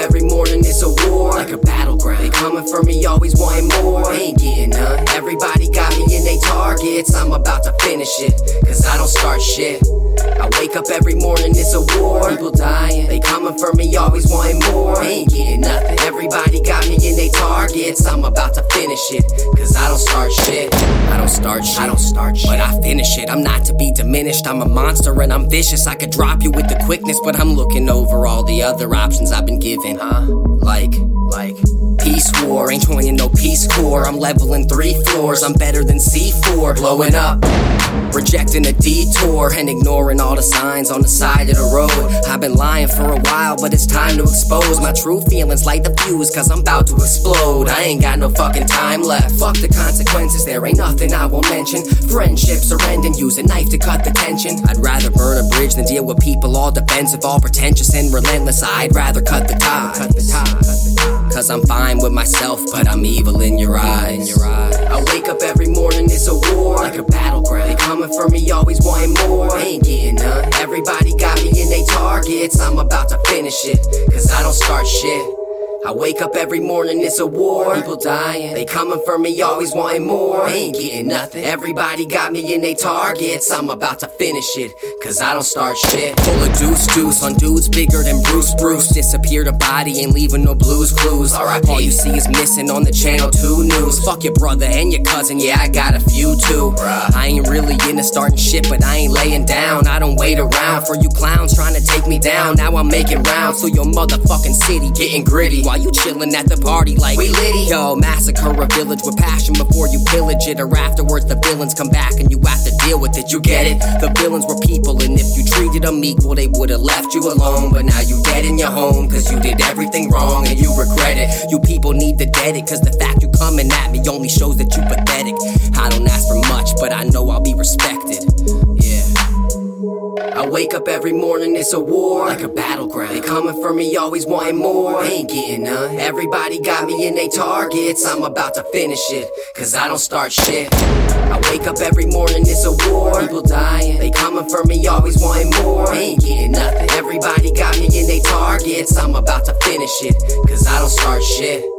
every morning, it's a war, like a battleground. They coming for me, always wanting more. Ain't getting none. Everybody got me in they targets. I'm about to finish it, cause I don't start shit. I wake up every morning, it's a war. People dying, they coming for me, always wanting more. Ain't getting nothing. Everybody got me in they targets. I'm about to finish it, cause I don't start shit. I don't start shit, but I finish it. I'm not to be diminished. I'm a monster and I'm vicious. I could drop you with the quickness, but I'm looking over all the other options I've been given. Like Peace War, ain't joining no Peace Corps. I'm leveling 3 floors, I'm better than C4. Blowing up, rejecting a detour, and ignoring all the signs on the side of the road. I've been lying for a while, but it's time to expose my true feelings, light the fuse, cause I'm about to explode. I ain't got no fucking time left. Fuck the consequences, there ain't nothing I won't mention. Friendships are ending, use a knife to cut the tension. I'd rather burn a bridge than deal with people all defensive, all pretentious and relentless. I'd rather cut the ties. Cause I'm fine with myself, but I'm evil in your eyes. I wake up every morning, it's a war, like a battleground. They coming for me, always wanting more. Ain't getting none. Everybody got me in they targets. I'm about to finish it, cause I don't start shit. I wake up every morning, it's a war. People dying, they coming for me, always wanting more. Ain't getting nothing. Everybody got me in they targets. I'm about to finish it, cause I don't start shit. Full of deuce on dudes bigger than Bruce. Disappeared a body, ain't leaving no blues clues. Alright, all you see is missing on the Channel 2 news. Fuck your brother and your cousin, yeah, I got a few too. I ain't really into starting shit, but I ain't laying down. I don't wait around for you clowns trying to take me down. Now I'm making rounds through your motherfucking city, getting gritty. While you chillin' at the party like we litty. Yo, massacre a village with passion before you pillage it, or afterwards the villains come back and you have to deal with it. You get it? The villains were people, and if you treated them equal, they would've left you alone. But now you dead in your home, cause you did everything wrong and you regret it. You people need to dead it, cause the fact you coming at me only shows that you pathetic. I don't ask for much, but I know I'll be respected. Yeah. I wake up every morning, it's a war, like a battleground. They coming for me, always wanting more. Ain't getting none. Everybody got me in they targets. I'm about to finish it, cause I don't start shit. I wake up every morning, it's a war. People dying, they coming for me, always wanting more. Ain't getting nothing. Everybody got me in they targets. I'm about to finish it, cause I don't start shit.